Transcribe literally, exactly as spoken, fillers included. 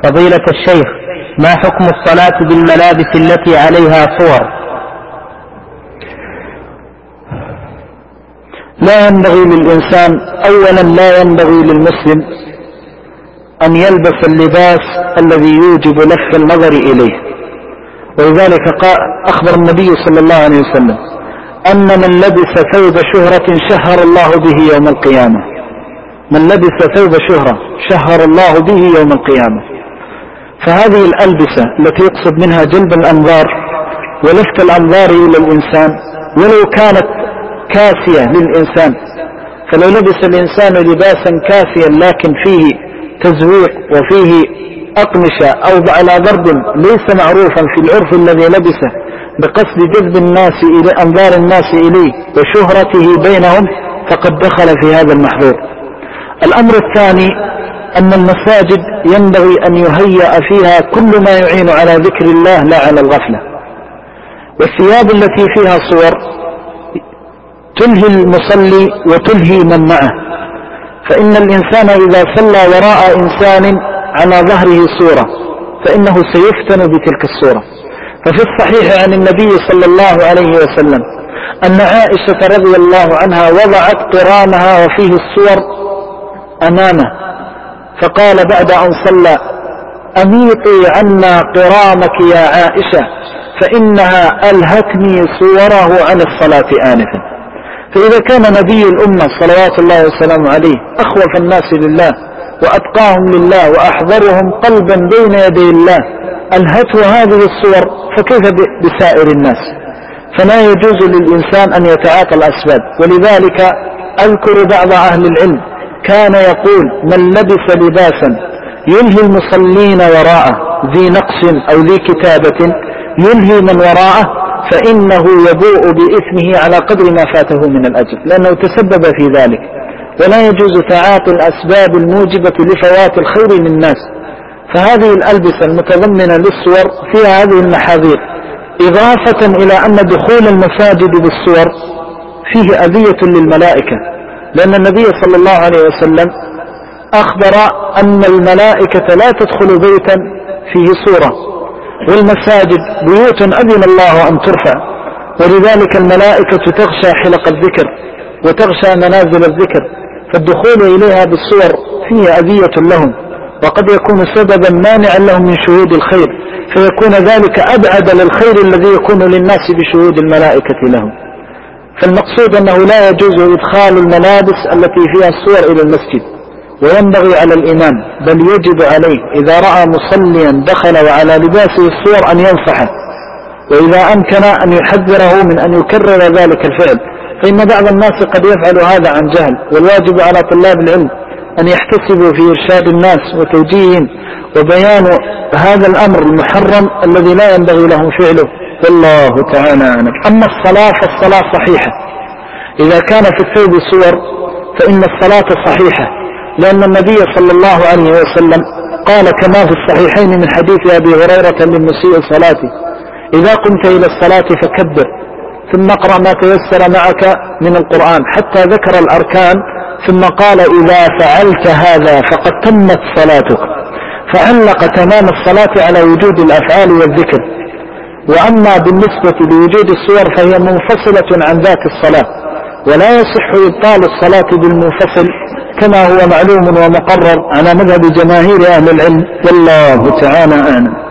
فضيلة الشيخ، ما حكم الصلاة بالملابس التي عليها صور؟ لا ينبغي للإنسان، أولا لا ينبغي للمسلم أن يلبس اللباس الذي يوجب لفت النظر إليه، ولذلك أخبر النبي صلى الله عليه وسلم أن من لبس ثوب شهرة شهر الله به يوم القيامة. من لبس ثوب شهرة شهر الله به يوم القيامة. فهذه الألبسة التي يقصد منها جلب الأنظار ولفت الأنظار إلى الإنسان، ولو كانت كاسية للإنسان، فلو لبس الإنسان لباسا كاسيا لكن فيه تزويق وفيه أقمشة أو على ضرب ليس معروفا في العرف الذي لبسه بقصد جذب الناس إلى أنظار الناس إليه وشهرته بينهم، فقد دخل في هذا المحظور. الأمر الثاني أن المساجد ينبغي أن يهيأ فيها كل ما يعين على ذكر الله لا على الغفلة. والثياب التي فيها صور تلهي المصلي وتلهي من معه، فإن الإنسان إذا صلى وراء إنسان على ظهره صورة فإنه سيفتن بتلك الصورة. ففي الصحيح عن النبي صلى الله عليه وسلم أن عائشة رضي الله عنها وضعت قرامها وفيه الصور أمامه، فقال بعد أن صلى: أميطي عنا قرامك يا عائشة فإنها ألهتني صوره عن الصلاة آنفا. فإذا كان نبي الأمة صلوات الله وسلامه عليه أخوف الناس لله وأتقاهم لله وأحضرهم قلبا بين يدي الله ألهته هذه الصور، فكيف بسائر الناس؟ فلا يجوز للإنسان أن يتعاطى الأسباب. ولذلك أذكر بعض أهل العلم كان يقول: من لبس لباسا يلهي المصلين وراءه ذي نقص أو ذي كتابة يلهي من وراءه فإنه يبوء بإثمه على قدر ما فاته من الأجر، لأنه تسبب في ذلك. ولا يجوز تعاطي الأسباب الموجبة لفوات الخير للناس. فهذه الألبسة المتضمنة للصور فيها هذه المحاذير، إضافة إلى أن دخول المساجد بالصور فيه أذية للملائكة، لأن النبي صلى الله عليه وسلم أخبر أن الملائكة لا تدخل بيتا فيه صورة، والمساجد بيوت أذن الله أن ترفع، ولذلك الملائكة تغشى حلق الذكر وتغشى منازل الذكر، فالدخول إليها بالصور فيه أذية لهم، وقد يكون سببا مانعا لهم من شهود الخير، فيكون ذلك أبعد للخير الذي يكون للناس بشهود الملائكة لهم. فالمقصود أنه لا يجوز إدخال الملابس التي فيها الصور إلى المسجد، وينبغي على الإمام بل يجب عليه إذا رأى مصليا دخل وعلى لباسه الصور أن ينصحه، وإذا أمكن أن يحذره من أن يكرر ذلك الفعل، فإن بعض الناس قد يفعل هذا عن جهل. والواجب على طلاب العلم أن يحتسبوا في إرشاد الناس وتوجيههم وبيان هذا الأمر المحرم الذي لا ينبغي لهم فعله، والله تعالى أعلم. أما الصلاة فالصلاة صحيحة، إذا كان في الثوب صور فإن الصلاة صحيحة، لأن النبي صلى الله عليه وسلم قال كما في الصحيحين من حديث أبي هريرة للمسيء صلاته: إذا قمت إلى الصلاة فكبر ثم اقرأ ما تيسر معك من القرآن، حتى ذكر الأركان ثم قال: إذا فعلت هذا فقد تمت صلاتك. فعلق تمام الصلاة على وجود الأفعال والذكر. وأما بالنسبة لوجود الصور فهي منفصلة عن ذات الصلاة، ولا يصح إبطال الصلاة بالمنفصل كما هو معلوم ومقرر على مذهب جماهير أهل العلم، والله تعالى أعلم.